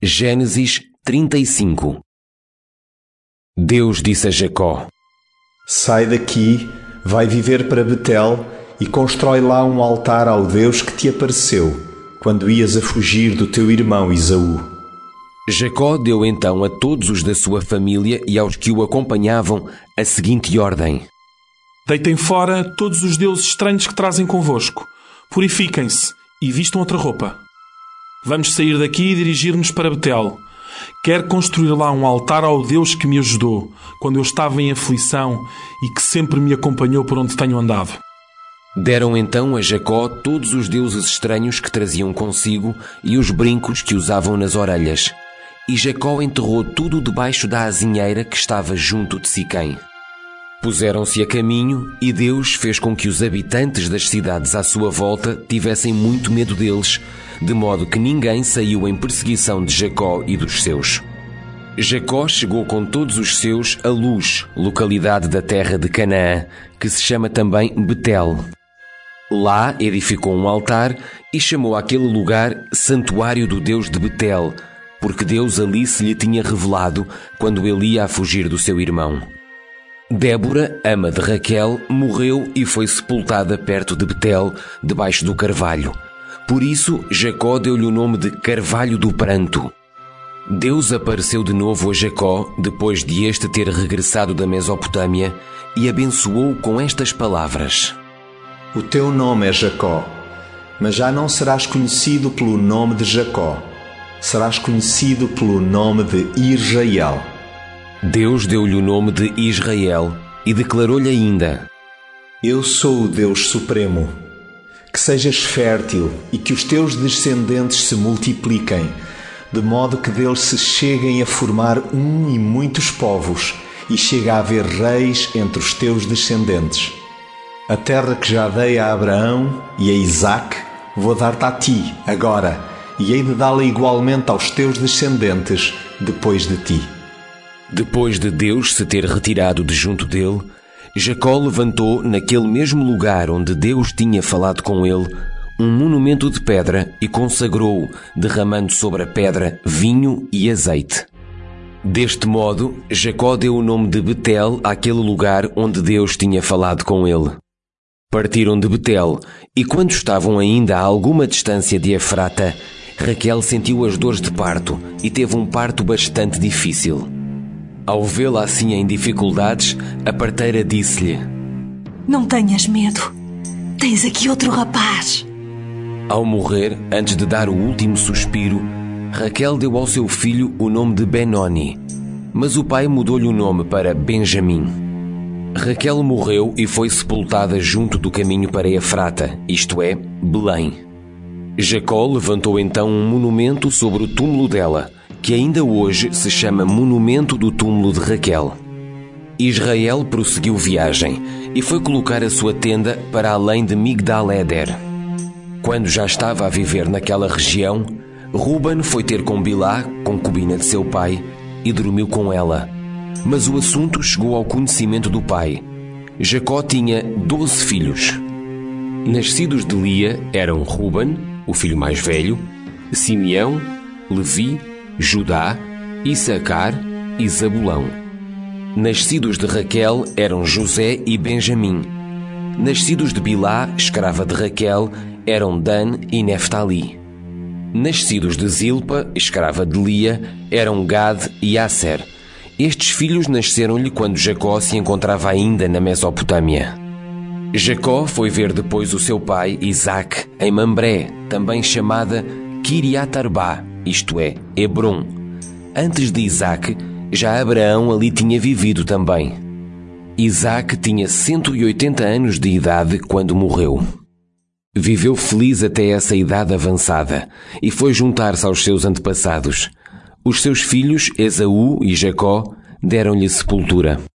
Gênesis 35. Deus disse a Jacó: Sai daqui, vai viver para Betel e constrói lá um altar ao Deus que te apareceu, quando ias a fugir do teu irmão Esaú. Jacó deu então a todos os da sua família e aos que o acompanhavam a seguinte ordem: Deitem fora todos os deuses estranhos que trazem convosco. Purifiquem-se e vistam outra roupa. Vamos sair daqui e dirigir-nos para Betel. Quero construir lá um altar ao Deus que me ajudou quando eu estava em aflição e que sempre me acompanhou por onde tenho andado. Deram então a Jacó todos os deuses estranhos que traziam consigo e os brincos que usavam nas orelhas. E Jacó enterrou tudo debaixo da azinheira que estava junto de Siquém. Puseram-se a caminho e Deus fez com que os habitantes das cidades à sua volta tivessem muito medo deles, de modo que ninguém saiu em perseguição de Jacó e dos seus. Jacó chegou com todos os seus a Luz, localidade da terra de Canaã, que se chama também Betel. Lá edificou um altar e chamou aquele lugar Santuário do Deus de Betel, porque Deus ali se lhe tinha revelado quando ele ia a fugir do seu irmão. Débora, ama de Raquel, morreu e foi sepultada perto de Betel, debaixo do carvalho. Por isso, Jacó deu-lhe o nome de Carvalho do Pranto. Deus apareceu de novo a Jacó, depois de este ter regressado da Mesopotâmia, e abençoou com estas palavras: O teu nome é Jacó, mas já não serás conhecido pelo nome de Jacó. Serás conhecido pelo nome de Israel. Deus deu-lhe o nome de Israel e declarou-lhe ainda: Eu sou o Deus Supremo. Que sejas fértil e que os teus descendentes se multipliquem, de modo que deles se cheguem a formar um e muitos povos, e chegue a haver reis entre os teus descendentes. A terra que já dei a Abraão e a Isaque, vou dar-te a ti, agora, e hei de dá-la igualmente aos teus descendentes, depois de ti. Depois de Deus se ter retirado de junto dele, Jacó levantou naquele mesmo lugar onde Deus tinha falado com ele um monumento de pedra e consagrou-o, derramando sobre a pedra vinho e azeite. Deste modo, Jacó deu o nome de Betel àquele lugar onde Deus tinha falado com ele. Partiram de Betel e, quando estavam ainda a alguma distância de Efrata, Raquel sentiu as dores de parto e teve um parto bastante difícil. Ao vê-la assim em dificuldades, a parteira disse-lhe: Não tenhas medo, tens aqui outro rapaz. Ao morrer, antes de dar o último suspiro, Raquel deu ao seu filho o nome de Benoni, mas o pai mudou-lhe o nome para Benjamim. Raquel morreu e foi sepultada junto do caminho para Efrata, isto é, Belém. Jacó levantou então um monumento sobre o túmulo dela, que ainda hoje se chama Monumento do Túmulo de Raquel. Israel prosseguiu viagem e foi colocar a sua tenda para além de Migdal-Eder. Quando já estava a viver naquela região, Ruben foi ter com Bilá, concubina de seu pai, e dormiu com ela. Mas o assunto chegou ao conhecimento do pai. Jacó tinha 12 filhos. Nascidos de Lia eram Ruben, o filho mais velho, Simeão, Levi, Judá, Issacar e Zabulão. Nascidos de Raquel eram José e Benjamim. Nascidos de Bilá, escrava de Raquel, eram Dan e Neftali. Nascidos de Zilpa, escrava de Lia, eram Gad e Asser. Estes filhos nasceram-lhe quando Jacó se encontrava ainda na Mesopotâmia. Jacó foi ver depois o seu pai, Isaque, em Mambré, também chamada Kiriat-Arbá, isto é, Hebrom. Antes de Isaque, já Abraão ali tinha vivido também. Isaque tinha 180 anos de idade quando morreu. Viveu feliz até essa idade avançada e foi juntar-se aos seus antepassados. Os seus filhos, Esaú e Jacó, deram-lhe sepultura.